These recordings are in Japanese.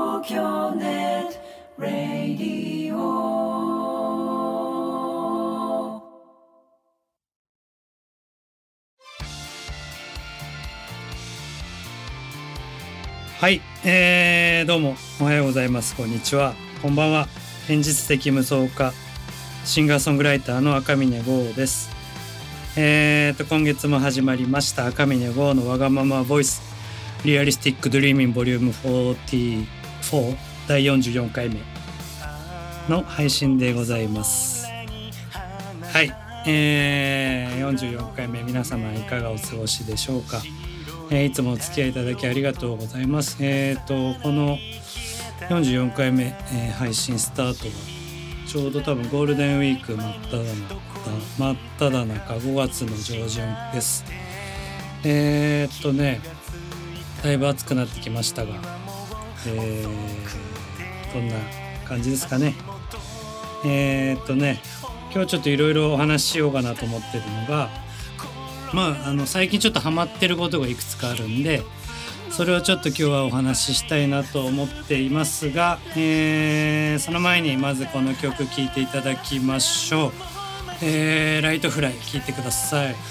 東京ネットラディオ。 はい、どうもおはようございます。こんにちは、こんばんは。現実的無双家シンガーソングライターの赤嶺剛です。今月も始まりました赤嶺剛のわがままボイスリアリスティックドリーミンボリューム44第44回目の配信でございます。はい、44回目、皆様いかがお過ごしでしょうか。いつもお付き合いいただきありがとうございます。この44回目、配信スタートはちょうど多分ゴールデンウィーク真っ只中5月の上旬です。だいぶ暑くなってきましたが、どんな感じですかね。今日ちょっといろいろお話ししようかなと思ってるのが、最近ちょっとハマってることがいくつかあるんで、それをちょっと今日はお話ししたいなと思っていますが、その前にまずこの曲聴いていただきましょう。ライトフライ聴いてください。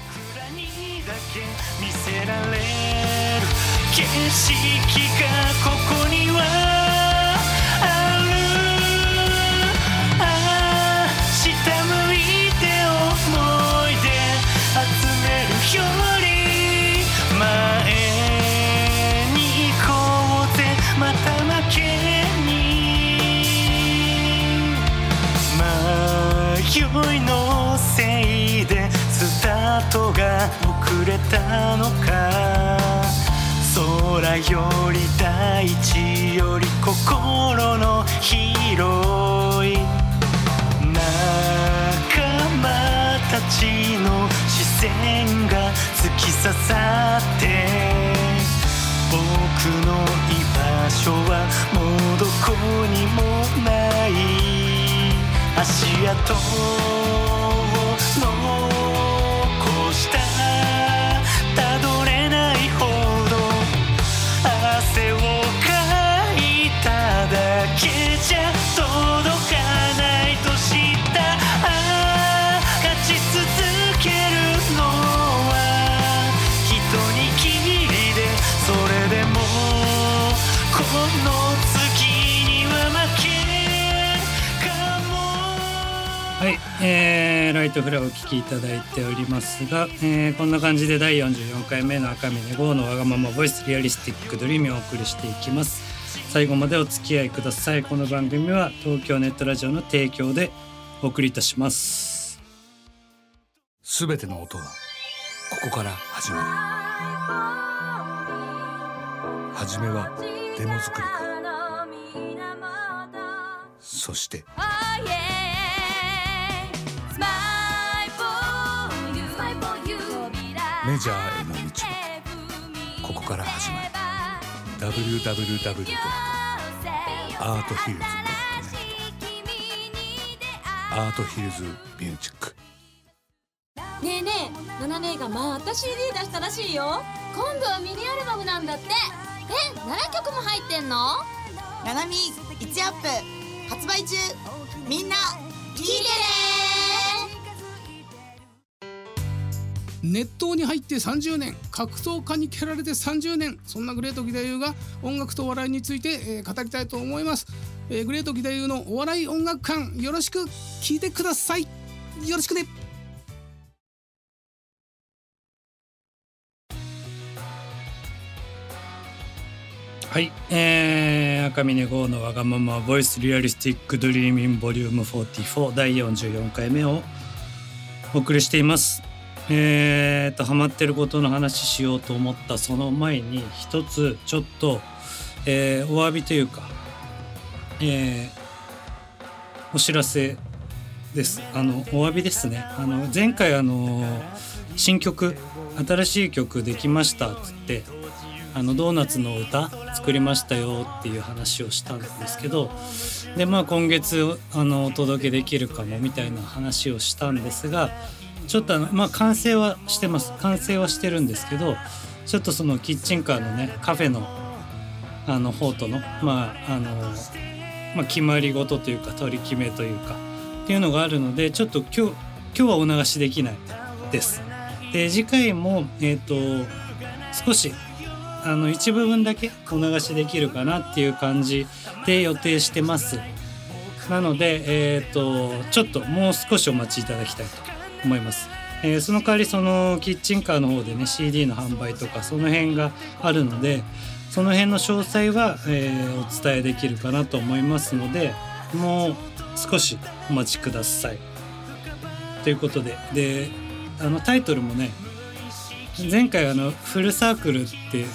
見せられる景色がここにはある。下向いて思い出集めるより前に行こうぜ、また負けに。迷いのせいでスタートが遅れたのか、空より大地より心の広い仲間たちの視線が突き刺さって、僕の居場所はもうどこにもない足跡を残した。たどれないほど汗をかいただけじゃ届かないと知った。勝ち続けるのは一握りで、それでもこの次には負けかも。 はい、ライトフライをお聴きいただいておりますが、こんな感じで第44回目の赤嶺剛のわがままボイスリアリスティックドリームをお送りしていきます。最後までお付き合いください。この番組は東京ネットラジオの提供でお送りいたします。 すべての音はここから始まる。はじめはデモ作りから、そしてメジャーへの道もここから始まる。 www.arthills.net アートヒルズミュージック。 ねえねえ、ナナ姉がまた CD 出したらしいよ。今度はミニアルバムなんだって。7曲も入ってんの？ ナナミ1アップ発売中。みんな聴いてね。 熱湯に入って30年、格闘家に蹴られて30年、そんなグレート義太夫が音楽とお笑いについて、語りたいと思います。グレート義太夫のお笑い音楽館、よろしく聞いてください。よろしくね。 はい、赤嶺剛のわがままボイスリアリスティックドリーミンボリューム44第44回目をお送りしています。ハマってることの話しようと思ったその前に一つちょっと、お詫びというか、お知らせです。お詫びですね。前回新曲、新しい曲できましたっつってドーナツの歌作りましたよっていう話をしたんですけど、で今月お届けできるかもみたいな話をしたんですが、ちょっと完成はしてます。完成はしてるんですけど、ちょっとそのキッチンカーのねカフェの方との決まり事というか取り決めというかっていうのがあるので、ちょっと今日はお流しできないです。で次回も少し一部分だけお流しできるかなっていう感じで予定してます。なのでちょっともう少しお待ちいただきたいと思います。その代わりそのキッチンカーの方でね CD の販売とかその辺があるので、その辺の詳細は、お伝えできるかなと思いますので、もう少しお待ちくださいということで、タイトルもね、前回フルサークルって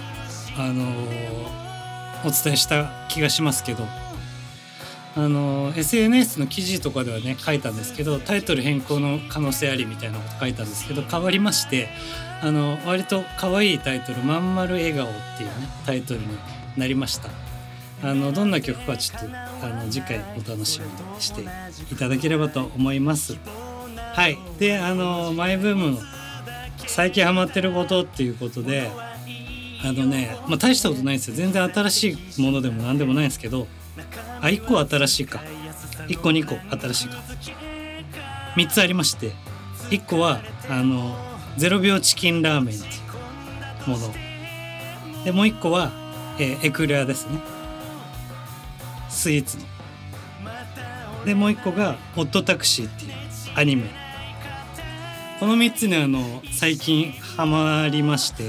お伝えした気がしますけど、SNS の記事とかではね書いたんですけど、タイトル変更の可能性ありみたいなこと書いたんですけど、変わりまして、割と可愛いタイトル、まんまる笑顔っていうねタイトルになりました。どんな曲かちょっと次回お楽しみにしていただければと思います。はい。でマイブームの最近ハマってることっていうことで、大したことないんですよ。全然新しいものでも何でもないんですけど、1個新しいか、1個2個新しいか、3つありまして、1個は0秒チキンラーメンっていうもので、もう1個は、エクレアですね、スイーツの。でもう1個がオットタクシーっていうアニメ。この3つに最近ハマりまして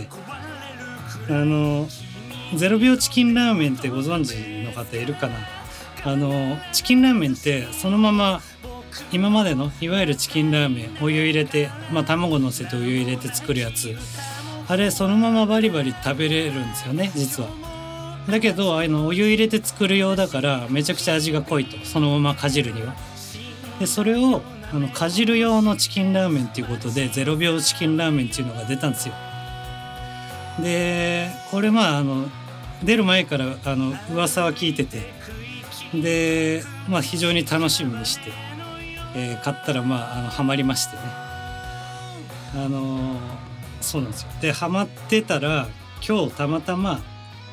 、0秒チキンラーメンってご存知の方いるかな。チキンラーメンってそのまま今までのいわゆるチキンラーメン、お湯入れて、卵乗せてお湯入れて作るやつ、あれそのままバリバリ食べれるんですよね実は。だけどお湯入れて作る用だからめちゃくちゃ味が濃いと、そのままかじるには。でそれをかじる用のチキンラーメンっていうことで0秒チキンラーメンっていうのが出たんですよ。でこれ出る前から噂は聞いてて、で非常に楽しみにして、買ったらハマりましてね。そうなんですよ。でハマってたら今日たまたま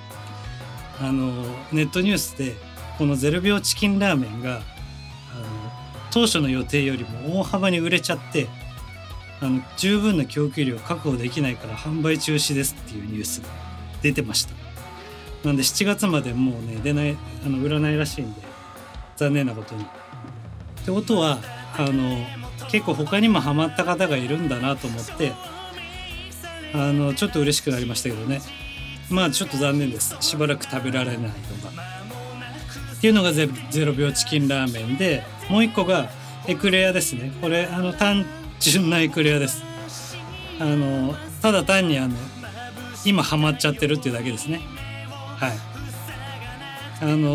ネットニュースでこの0秒チキンラーメンが当初の予定よりも大幅に売れちゃって、十分な供給量確保できないから販売中止ですっていうニュースが出てました。なんで7月までもうね出ない売らないらしいんで、残念なことに。ってことは結構他にもハマった方がいるんだなと思ってちょっと嬉しくなりましたけどね。ちょっと残念です。しばらく食べられないのがっていうのが0秒チキンラーメンで、もう一個がエクレアですね。これ単純なエクレアです。ただ単に今ハマっちゃってるっていうだけですね。はい。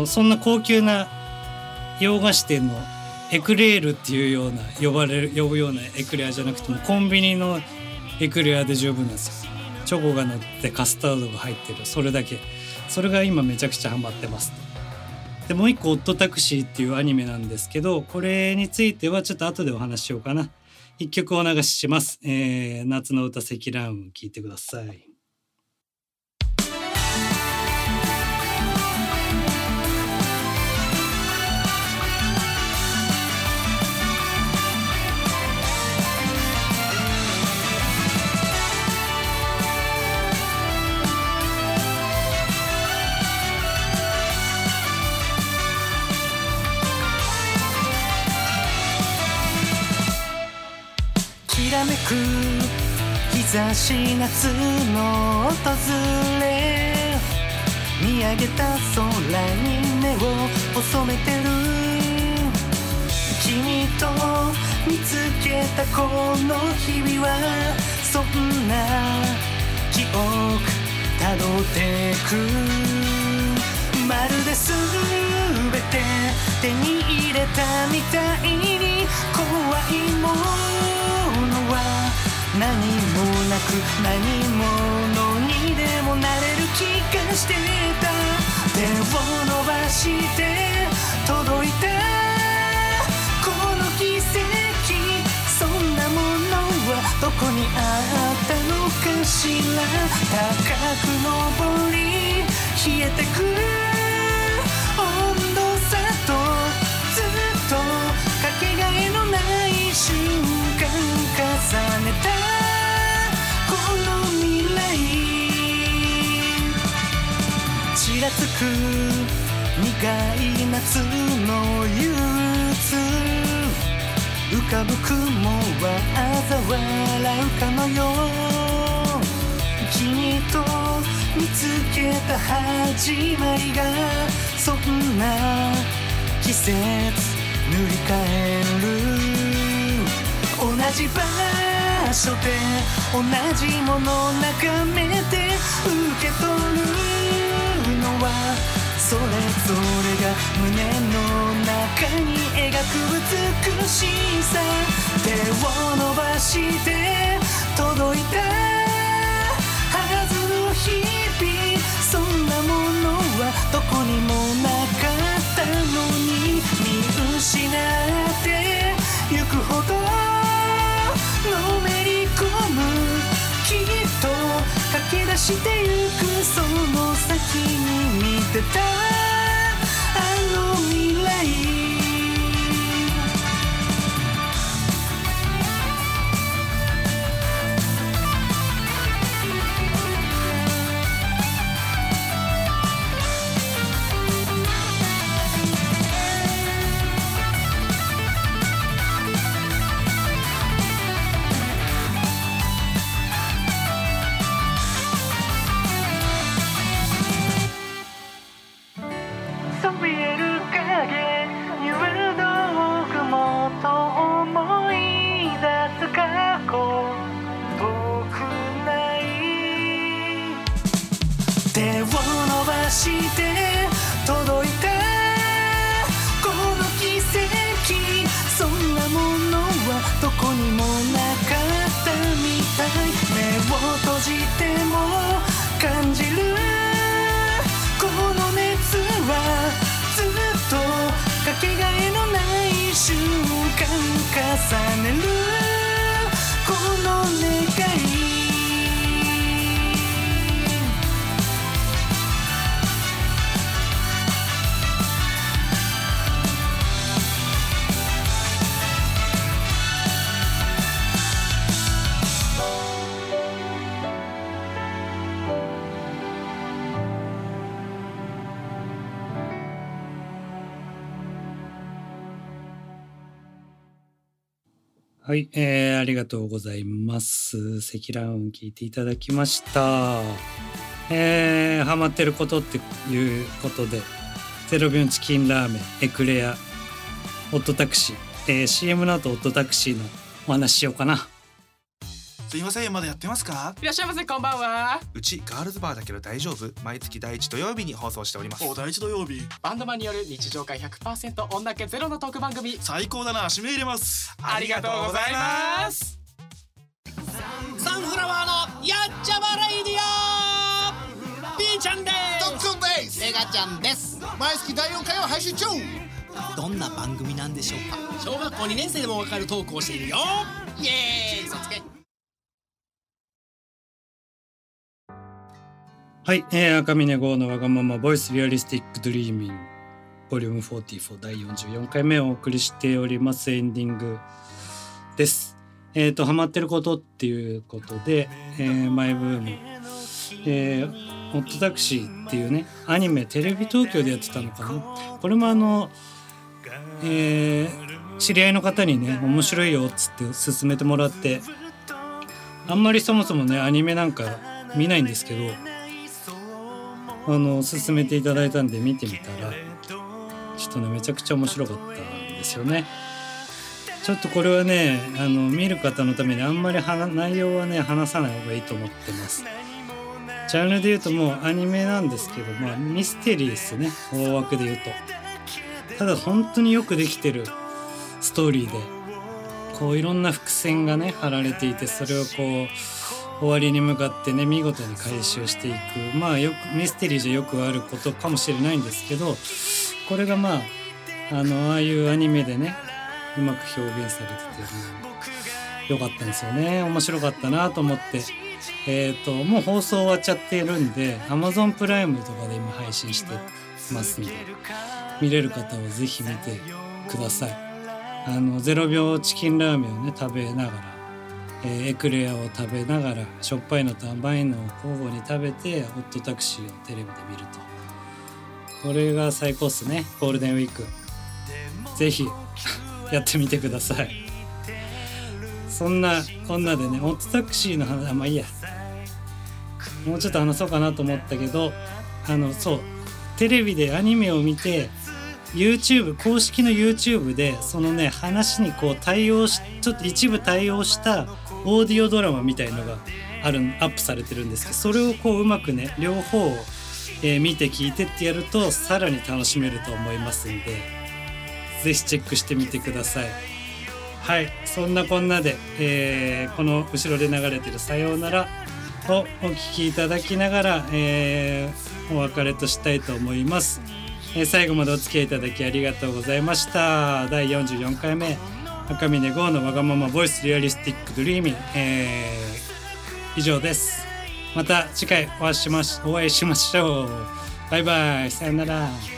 そんな高級な洋菓子店のエクレールっていうような呼ぶようなエクレアじゃなくても、コンビニのエクレアで十分なんですよ。チョコが乗ってカスタードが入ってる、それだけ。それが今めちゃくちゃハマってます。でもう一個オットタクシーっていうアニメなんですけど、これについてはちょっと後でお話ししようかな。一曲お流しします。夏の歌積乱雲聴いてください。 きらめく日差し、夏の訪れ、見上げた空に目を細めてる。君と見つけたこの日々は、そんな記憶たどってく。まるで全て手に入れたみたいに、怖いものは何もなく、何者にでもなれる気がしてた。手を伸ばして届いたこの奇跡、そんなものはどこにあったのかしら。高く登り冷えてくらつく苦い夏の憂鬱、浮かぶ雲は嘲笑うかのよう、君と見つけた始まりがそんな季節塗り替える、同じ場所で同じもの眺めて受け取るのはそれぞれが胸の中に描く美しさ、手を伸ばして届いたはずの日々、そんなものはどこにもなかったのに、見失ってゆくほどのめり込む、きっと駆け出してゆくその先に見てたあの未来。そびえる影にはどうもと思い出す過去遠くない、手を伸ばして届いたこの奇跡、そんなものはどこにもなかったみたい、目を閉じても感じるこの熱はずっとかけがえのない瞬間重ねるこの願い。 はい、ありがとうございます。積乱雲聞いていただきました。ハマってることっていうことで、0秒チキンラーメン、エクレア、オットタクシー、CM の後オットタクシーのお話しようかな。 すいません、まだやってますか？ いらっしゃいませ、こんばんは。 うちガールズバーだけど大丈夫？毎月第1土曜日に放送しております。 お、第1土曜日。バンドマンによる日常会 100% 女気ゼロのトーク番組。 最高だな、締め入れます。 ありがとうございます。 サンフラワーのやっちゃまレイディオ、ピーちゃんです。 トッツンです。 メガちゃんです。 毎月第4回を配信中。 どんな番組なんでしょうか？小学校2年生でもわかるトークをしているよ。イエーイ、嘘つけ。 はい、赤嶺剛のわがままボイスリアリスティックドリーミングボリューム44第44回目をお送りしております。エンディングです。ハマってることっていうことで、マイブーム、オットタクシーっていうねアニメテレビ東京でやってたのかな。これも知り合いの方にね面白いよっつって勧めてもらって、あんまりそもそもねアニメなんか見ないんですけど、勧めていただいたんで見てみたらちょっとねめちゃくちゃ面白かったんですよね。ちょっとこれはね見る方のためにあんまり内容はね話さない方がいいと思ってます。ジャンルで言うともうアニメなんですけど、ミステリーですね、大枠で言うと。ただ本当によくできてるストーリーで、こういろんな伏線がね張られていて、それをこう終わりに向かってね見事に回収していく、よくミステリーじゃよくあることかもしれないんですけど、これがああいうアニメでねうまく表現されてて、よかったんですよね。面白かったなと思って、もう放送終わっちゃってるんで Amazon プライムとかで今配信してますんで、見れる方はぜひ見てください。0秒チキンラーメンをね食べながら、エクレアを食べながら、しょっぱいのと甘いのを交互に食べてオットタクシーをテレビで見るとこれが最高っすね。ゴールデンウィークぜひやってみてください。そんなこんなでね、オットタクシーの話、まあいいや、もうちょっと話そうかなと思ったけど、そうテレビでアニメを見て YouTube 公式の YouTube でそのね話にこう対応し、ちょっと一部対応したオーディオドラマみたいのがアップされてるんですけど、それをこううまくね両方を、見て聞いてってやるとさらに楽しめると思いますんで、ぜひチェックしてみてください。はい、そんなこんなで、この後ろで流れてるさようならをお聞きいただきながら、お別れとしたいと思います。最後までお付き合いいただきありがとうございました。第44回目赤嶺剛のわがままボイスリアリスティックドリーミー、以上です。また次回お会いしましょう。バイバイ、さよなら。